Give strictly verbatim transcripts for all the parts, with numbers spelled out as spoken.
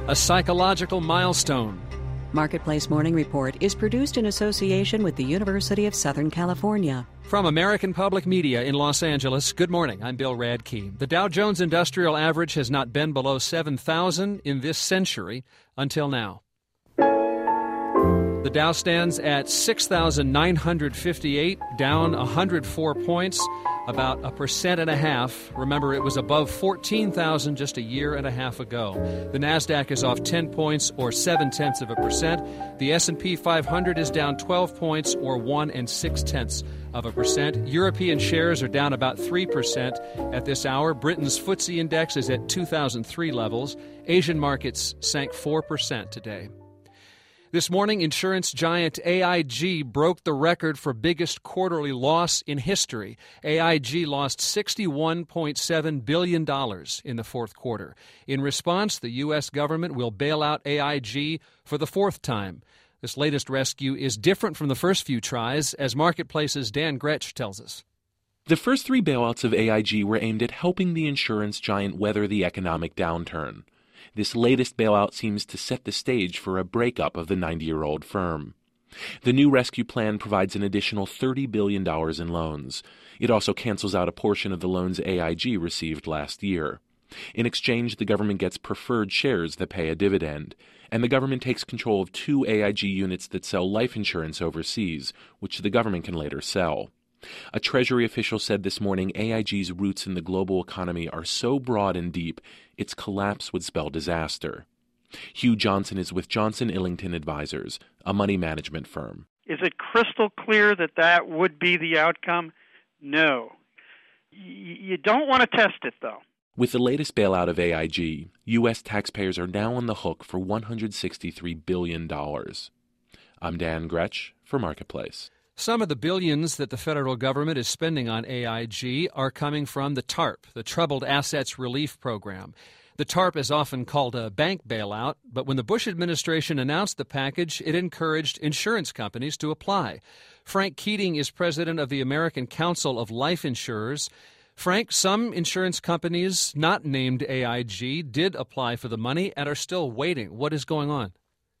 a psychological milestone. Marketplace Morning Report is produced in association with the University of Southern California. From American Public Media in Los Angeles, good morning. I'm Bill Radke. The Dow Jones Industrial Average has not been below seven thousand in this century until now. The Dow stands at six thousand nine hundred fifty-eight, down one hundred four points, about a percent and a half. Remember, it was above fourteen thousand just a year and a half ago. The Nasdaq is off ten points, or seven tenths of a percent. The S and P five hundred is down twelve points, or one and six tenths of a percent. European shares are down about three percent at this hour. Britain's F T S E index is at two thousand three levels. Asian markets sank four percent today. This morning, insurance giant A I G broke the record for biggest quarterly loss in history. A I G lost sixty-one point seven billion dollars in the fourth quarter. In response, the U S government will bail out A I G for the fourth time. This latest rescue is different from the first few tries, as Marketplace's Dan Gretsch tells us. The first three bailouts of A I G were aimed at helping the insurance giant weather the economic downturn. This latest bailout seems to set the stage for a breakup of the ninety-year-old firm. The new rescue plan provides an additional thirty billion dollars in loans. It also cancels out a portion of the loans A I G received last year. In exchange, the government gets preferred shares that pay a dividend, and the government takes control of two A I G units that sell life insurance overseas, which the government can later sell. A Treasury official said this morning A I G's roots in the global economy are so broad and deep, its collapse would spell disaster. Hugh Johnson is with Johnson Illington Advisors, a money management firm. Is it crystal clear that that would be the outcome? No. Y- you don't want to test it, though. With the latest bailout of A I G, U S taxpayers are now on the hook for one hundred sixty-three billion dollars. I'm Dan Gretsch for Marketplace. Some of the billions that the federal government is spending on A I G are coming from the TARP, the Troubled Assets Relief Program. The TARP is often called a bank bailout, but when the Bush administration announced the package, it encouraged insurance companies to apply. Frank Keating is president of the American Council of Life Insurers. Frank, some insurance companies not named A I G did apply for the money and are still waiting. What is going on?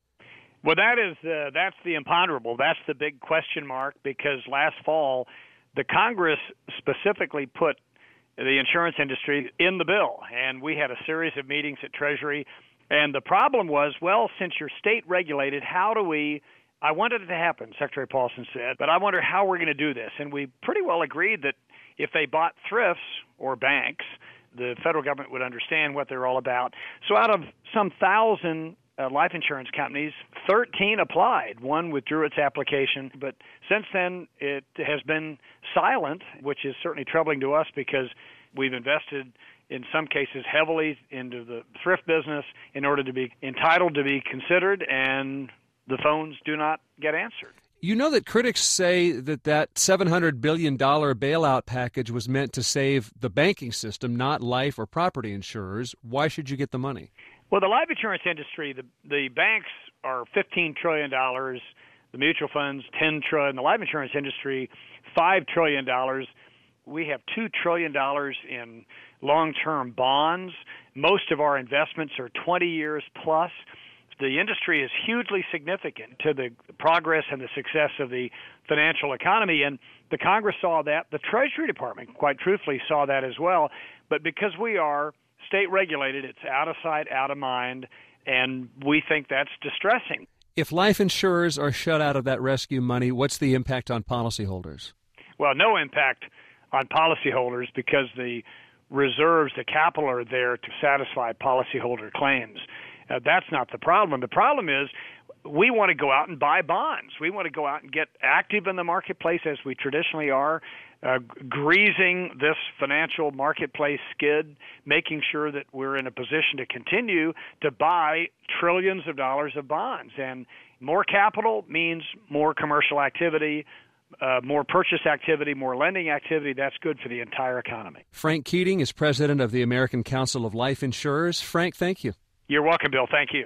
Well, that is uh, that's the imponderable. That's the big question mark, because last fall, the Congress specifically put the insurance industry in the bill, and we had a series of meetings at Treasury. And the problem was, well, since you're state regulated, how do we – I wanted it to happen, Secretary Paulson said, but I wonder how we're going to do this. And we pretty well agreed that if they bought thrifts or banks, the federal government would understand what they're all about. So out of some thousand – Uh, life insurance companies, thirteen applied. One withdrew its application, but since then it has been silent, which is certainly troubling to us because we've invested in some cases heavily into the thrift business in order to be entitled to be considered, and the phones do not get answered. You know that critics say that that seven hundred billion dollars bailout package was meant to save the banking system, not life or property insurers. Why should you get the money? Well, the life insurance industry, the the banks are fifteen trillion dollars, the mutual funds ten trillion dollars, the life insurance industry five trillion dollars. We have two trillion dollars in long-term bonds. Most of our investments are twenty years plus. The industry is hugely significant to the progress and the success of the financial economy, and the Congress saw that. The Treasury Department, quite truthfully, saw that as well. But because we are state regulated, it's out of sight, out of mind, and we think that's distressing. If life insurers are shut out of that rescue money, what's the impact on policyholders? Well, no impact on policyholders because the reserves, the capital are there to satisfy policyholder claims. Uh, that's not the problem. The problem is we want to go out and buy bonds. We want to go out and get active in the marketplace as we traditionally are, uh, greasing this financial marketplace skid, making sure that we're in a position to continue to buy trillions of dollars of bonds. And more capital means more commercial activity, uh, more purchase activity, more lending activity. That's good for the entire economy. Frank Keating is president of the American Council of Life Insurers. Frank, thank you. You're welcome, Bill. Thank you.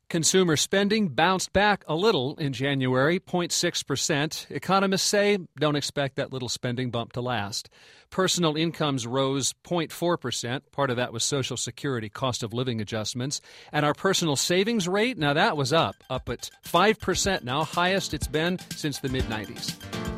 Consumer spending bounced back a little in January, zero point six percent. Economists say don't expect that little spending bump to last. Personal incomes rose zero point four percent. Part of that was Social Security cost of living adjustments. And our personal savings rate, now that was up, up at five percent now, highest it's been since the mid nineties.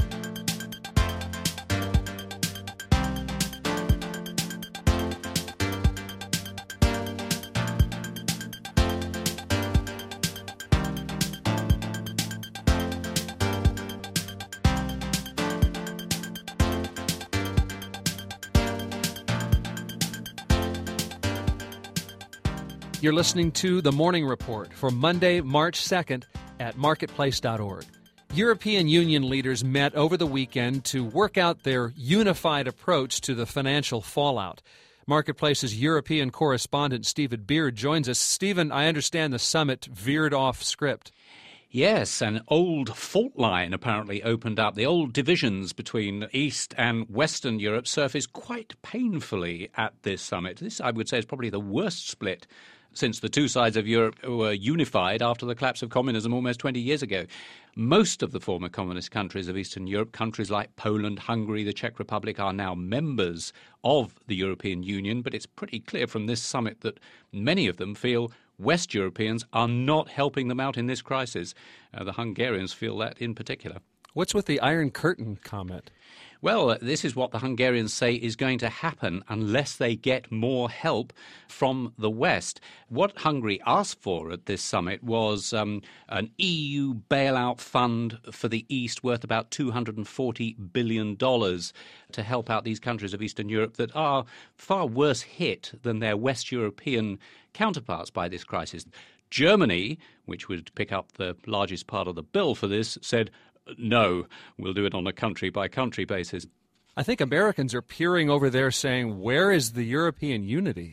You're listening to The Morning Report for Monday, March second at marketplace dot org. European Union leaders met over the weekend to work out their unified approach to the financial fallout. Marketplace's European correspondent Stephen Beard joins us. Stephen, I understand the summit veered off script. Yes, an old fault line apparently opened up. The old divisions between East and Western Europe surfaced quite painfully at this summit. This, I would say, is probably the worst split since the two sides of Europe were unified after the collapse of communism almost twenty years ago. Most of the former communist countries of Eastern Europe, countries like Poland, Hungary, the Czech Republic, are now members of the European Union, but it's pretty clear from this summit that many of them feel West Europeans are not helping them out in this crisis. Uh, the Hungarians feel that in particular. What's with the Iron Curtain comment? Well, this is what the Hungarians say is going to happen unless they get more help from the West. What Hungary asked for at this summit was um, an E U bailout fund for the East worth about two hundred forty billion dollars to help out these countries of Eastern Europe that are far worse hit than their West European counterparts by this crisis. Germany, which would pick up the largest part of the bill for this, said, no, we'll do it on a country-by-country basis. I think Americans are peering over there saying, where is the European unity?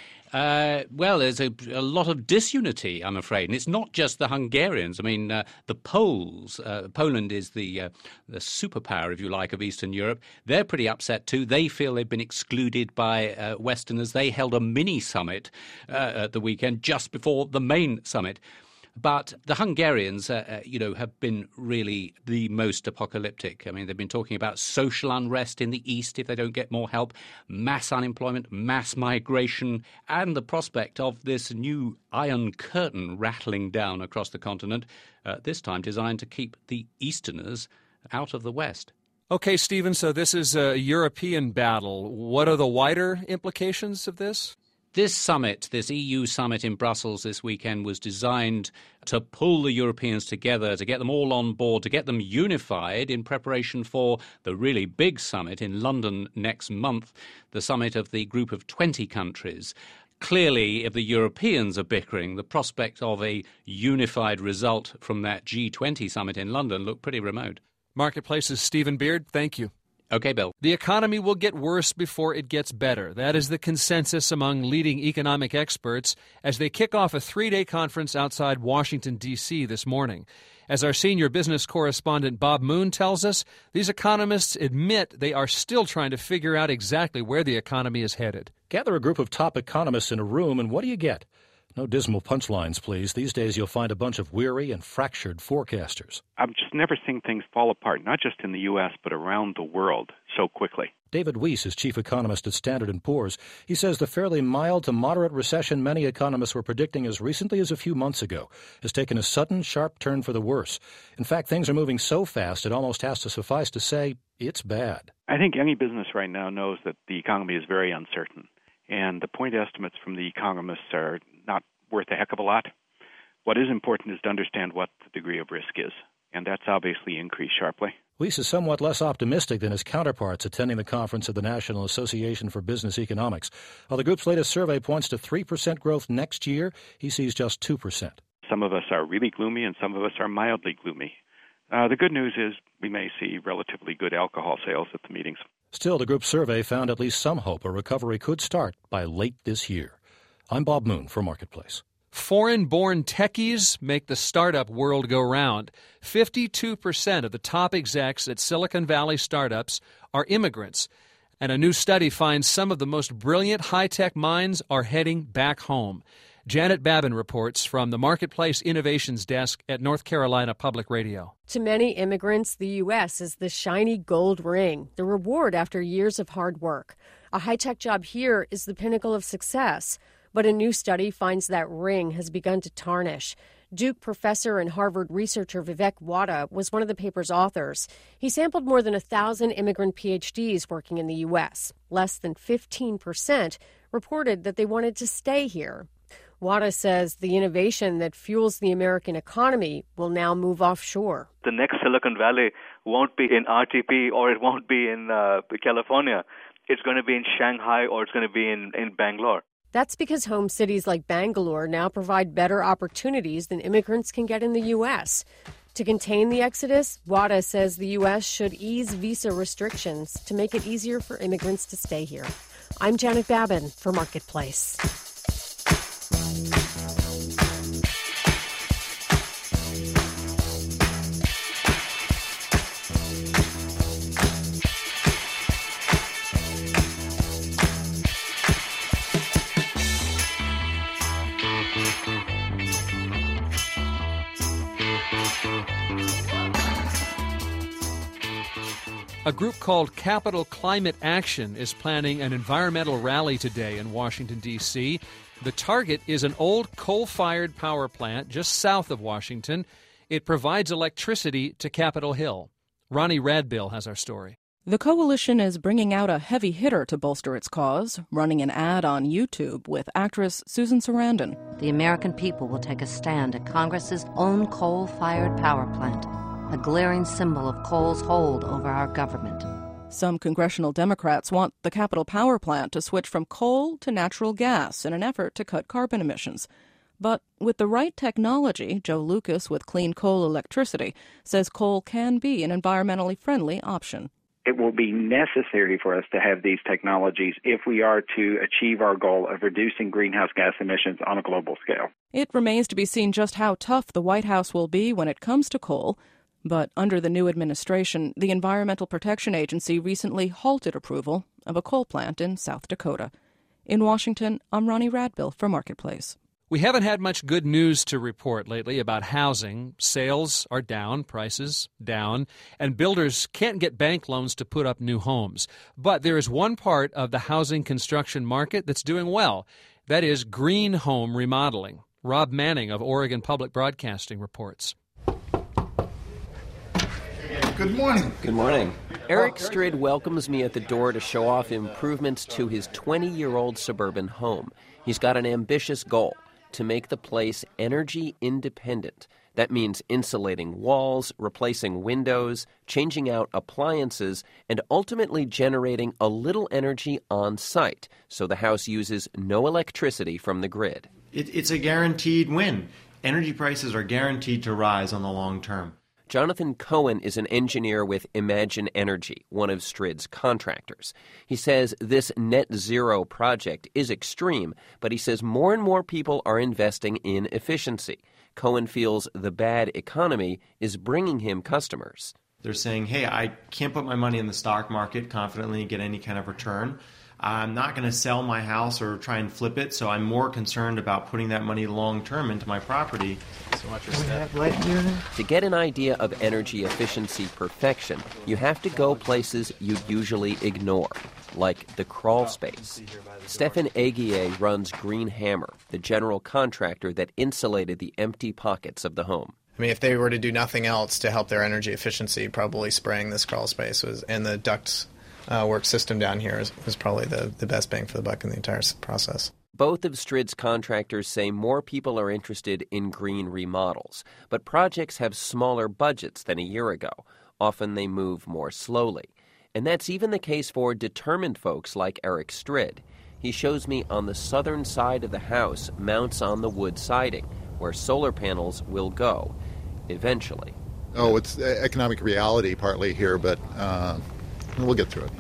Uh, well, there's a, a lot of disunity, I'm afraid. And it's not just the Hungarians. I mean, uh, the Poles, uh, Poland is the, uh, the superpower, if you like, of Eastern Europe. They're pretty upset too. They feel they've been excluded by uh, Westerners. They held a mini-summit uh, at the weekend just before the main summit. But the Hungarians, uh, you know, have been really the most apocalyptic. I mean, they've been talking about social unrest in the East if they don't get more help, mass unemployment, mass migration, and the prospect of this new Iron Curtain rattling down across the continent, uh, this time designed to keep the Easterners out of the West. Okay, Stephen, so this is a European battle. What are the wider implications of this? This summit, this E U summit in Brussels this weekend, was designed to pull the Europeans together, to get them all on board, to get them unified in preparation for the really big summit in London next month, the summit of the group of twenty countries. Clearly, if the Europeans are bickering, the prospect of a unified result from that G twenty summit in London look pretty remote. Marketplace's Stephen Beard, thank you. Okay, Bill. The economy will get worse before it gets better. That is the consensus among leading economic experts as they kick off a three-day conference outside Washington, D C this morning. As our senior business correspondent Bob Moon tells us, these economists admit they are still trying to figure out exactly where the economy is headed. Gather a group of top economists in a room, and what do you get? No dismal punchlines, please. These days you'll find a bunch of weary and fractured forecasters. I've just never seen things fall apart, not just in the U S, but around the world so quickly. David Weiss is chief economist at Standard and Poor's. He says the fairly mild to moderate recession many economists were predicting as recently as a few months ago has taken a sudden, sharp turn for the worse. In fact, things are moving so fast it almost has to suffice to say it's bad. I think any business right now knows that the economy is very uncertain, and the point estimates from the economists are not worth a heck of a lot. What is important is to understand what the degree of risk is, and that's obviously increased sharply. Weiss is somewhat less optimistic than his counterparts attending the conference of the National Association for Business Economics. While the group's latest survey points to three percent growth next year, he sees just two percent. Some of us are really gloomy and some of us are mildly gloomy. Uh, the good news is we may see relatively good alcohol sales at the meetings. Still, the group's survey found at least some hope a recovery could start by late this year. I'm Bob Moon for Marketplace. Foreign-born techies make the startup world go round. fifty-two percent of the top execs at Silicon Valley startups are immigrants. And a new study finds some of the most brilliant high-tech minds are heading back home. Janet Babin reports from the Marketplace Innovations Desk at North Carolina Public Radio. To many immigrants, the U S is the shiny gold ring, the reward after years of hard work. A high-tech job here is the pinnacle of success. But a new study finds that ring has begun to tarnish. Duke professor and Harvard researcher Vivek Wadhwa was one of the paper's authors. He sampled more than one thousand immigrant P H Ds working in the U S. Less than fifteen percent reported that they wanted to stay here. Wadhwa says the innovation that fuels the American economy will now move offshore. The next Silicon Valley won't be in R T P or it won't be in uh, California. It's going to be in Shanghai or it's going to be in, in Bangalore. That's because home cities like Bangalore now provide better opportunities than immigrants can get in the U S. To contain the exodus, Wadhwa says the U S should ease visa restrictions to make it easier for immigrants to stay here. I'm Janet Babin for Marketplace. A group called Capital Climate Action is planning an environmental rally today in Washington, D C The target is an old coal-fired power plant just south of Washington. It provides electricity to Capitol Hill. Ronnie Radbill has our story. The coalition is bringing out a heavy hitter to bolster its cause, running an ad on YouTube with actress Susan Sarandon. The American people will take a stand at Congress's own coal-fired power plant, a glaring symbol of coal's hold over our government. Some congressional Democrats want the Capitol Power Plant to switch from coal to natural gas in an effort to cut carbon emissions. But with the right technology, Joe Lucas with Clean Coal Electricity says coal can be an environmentally friendly option. It will be necessary for us to have these technologies if we are to achieve our goal of reducing greenhouse gas emissions on a global scale. It remains to be seen just how tough the White House will be when it comes to coal. But under the new administration, the Environmental Protection Agency recently halted approval of a coal plant in South Dakota. In Washington, I'm Ronnie Radbill for Marketplace. We haven't had much good news to report lately about housing. Sales are down, prices down, and builders can't get bank loans to put up new homes. But there is one part of the housing construction market that's doing well. That is green home remodeling. Rob Manning of Oregon Public Broadcasting reports. Good morning. Good morning. Eric Strid welcomes me at the door to show off improvements to his twenty-year-old suburban home. He's got an ambitious goal: to make the place energy independent. That means insulating walls, replacing windows, changing out appliances, and ultimately generating a little energy on site so the house uses no electricity from the grid. It, it's a guaranteed win. Energy prices are guaranteed to rise on the long term. Jonathan Cohen is an engineer with Imagine Energy, one of Strid's contractors. He says this net zero project is extreme, but he says more and more people are investing in efficiency. Cohen feels the bad economy is bringing him customers. They're saying, hey, I can't put my money in the stock market confidently and get any kind of return. I'm not going to sell my house or try and flip it, so I'm more concerned about putting that money long-term into my property. So watch your step. To get an idea of energy efficiency perfection, you have to go places you'd usually ignore, like the crawl space. Stefan Aguier runs Green Hammer, the general contractor that insulated the empty pockets of the home. I mean, if they were to do nothing else to help their energy efficiency, probably spraying this crawl space was, and the duct uh, work system down here is, was probably the, the best bang for the buck in the entire process. Both of Strid's contractors say more people are interested in green remodels, but projects have smaller budgets than a year ago. Often they move more slowly. And that's even the case for determined folks like Eric Strid. He shows me on the southern side of the house mounts on the wood siding, where solar panels will go, eventually. Oh, it's economic reality partly here, but uh, we'll get through it.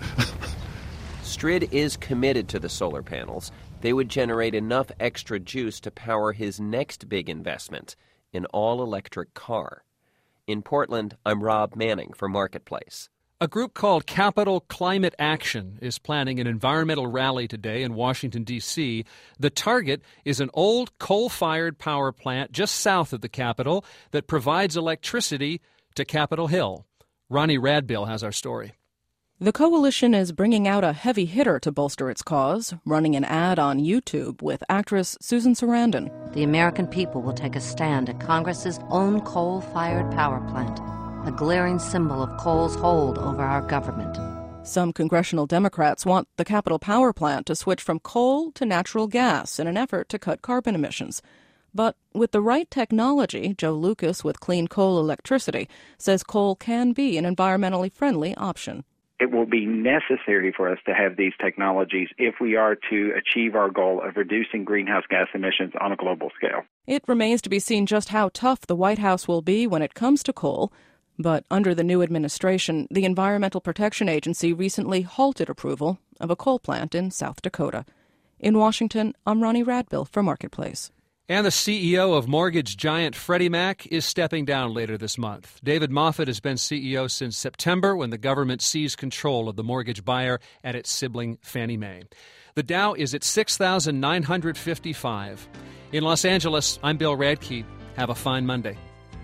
Strid is committed to the solar panels. They would generate enough extra juice to power his next big investment, an all-electric car. In Portland, I'm Rob Manning for Marketplace. A A group called Capital Climate Action is planning an environmental rally today in Washington, D C The target is an old coal-fired power plant just south of the Capitol that provides electricity to Capitol Hill. Ronnie Radbill has our story. The coalition is bringing out a heavy hitter to bolster its cause, running an ad on YouTube with actress Susan Sarandon. The American people will take a stand at Congress's own coal-fired power plant, a glaring symbol of coal's hold over our government. Some congressional Democrats want the Capitol Power Plant to switch from coal to natural gas in an effort to cut carbon emissions. But with the right technology, Joe Lucas with Clean Coal Electricity says coal can be an environmentally friendly option. It will be necessary for us to have these technologies if we are to achieve our goal of reducing greenhouse gas emissions on a global scale. It remains to be seen just how tough the White House will be when it comes to coal. But under the new administration, the Environmental Protection Agency recently halted approval of a coal plant in South Dakota. In Washington, I'm Ronnie Radbill for Marketplace. And the C E O of mortgage giant Freddie Mac is stepping down later this month. David Moffett has been C E O since September when the government seized control of the mortgage buyer at its sibling Fannie Mae. The Dow is at six thousand nine hundred fifty-five. In Los Angeles, I'm Bill Radke. Have a fine Monday.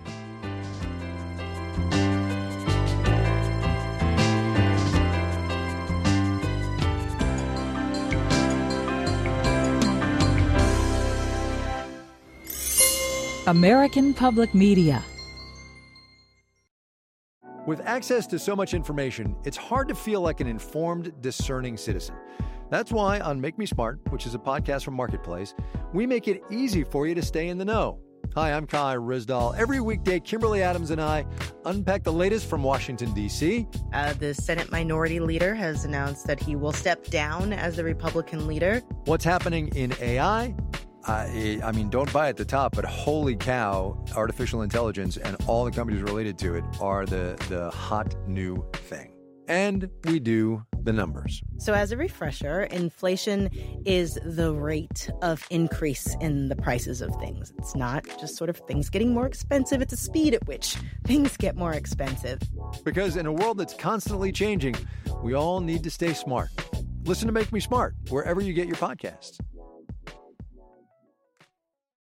American Public Media. With access to so much information, it's hard to feel like an informed, discerning citizen. That's why on Make Me Smart, which is a podcast from Marketplace, we make it easy for you to stay in the know. Hi, I'm Kai Rizdal. Every weekday, Kimberly Adams and I unpack the latest from Washington, D C. Uh, the Senate Minority Leader has announced that he will step down as the Republican leader. What's happening in A I? I, I mean, don't buy at the top, but holy cow, artificial intelligence and all the companies related to it are the, the hot new thing. And we do the numbers. So as a refresher, inflation is the rate of increase in the prices of things. It's not just sort of things getting more expensive. It's a speed at which things get more expensive. Because in a world that's constantly changing, we all need to stay smart. Listen to Make Me Smart wherever you get your podcasts.